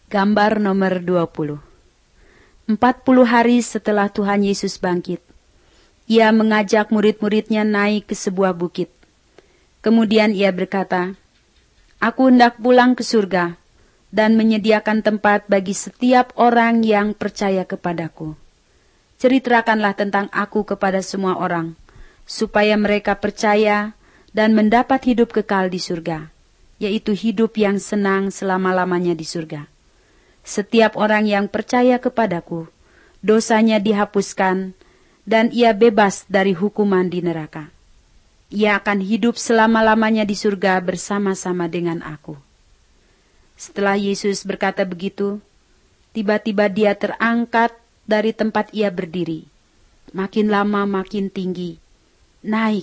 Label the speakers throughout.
Speaker 1: Gambar nomor 20. 40 hari setelah Tuhan Yesus bangkit, Ia mengajak murid-muridnya naik ke sebuah bukit. Kemudian Ia berkata, "Aku hendak pulang ke surga dan menyediakan tempat bagi setiap orang yang percaya kepadaku. Ceritakanlah tentang Aku kepada semua orang, supaya mereka percaya dan mendapat hidup kekal di surga, yaitu hidup yang senang selama-lamanya di surga. Setiap orang yang percaya kepadaku, dosanya dihapuskan, dan ia bebas dari hukuman di neraka. Ia akan hidup selama-lamanya di surga bersama-sama dengan Aku." Setelah Yesus berkata begitu, tiba-tiba Dia terangkat dari tempat Ia berdiri. Makin lama makin tinggi, naik,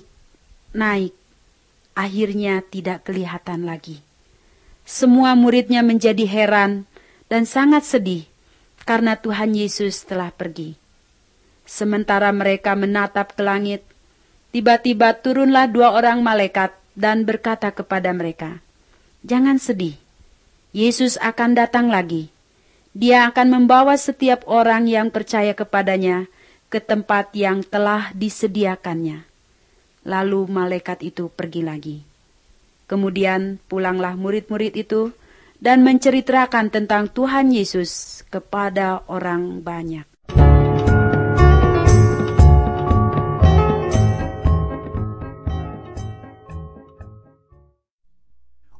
Speaker 1: akhirnya tidak kelihatan lagi. Semua murid-Nya menjadi heran dan sangat sedih karena Tuhan Yesus telah pergi. Sementara mereka menatap ke langit, tiba-tiba turunlah 2 orang malaikat dan berkata kepada mereka, "Jangan sedih, Yesus akan datang lagi. Dia akan membawa setiap orang yang percaya kepadanya ke tempat yang telah disediakannya." Lalu malaikat itu pergi lagi. Kemudian pulanglah murid-murid itu dan menceritakan tentang Tuhan Yesus kepada orang banyak.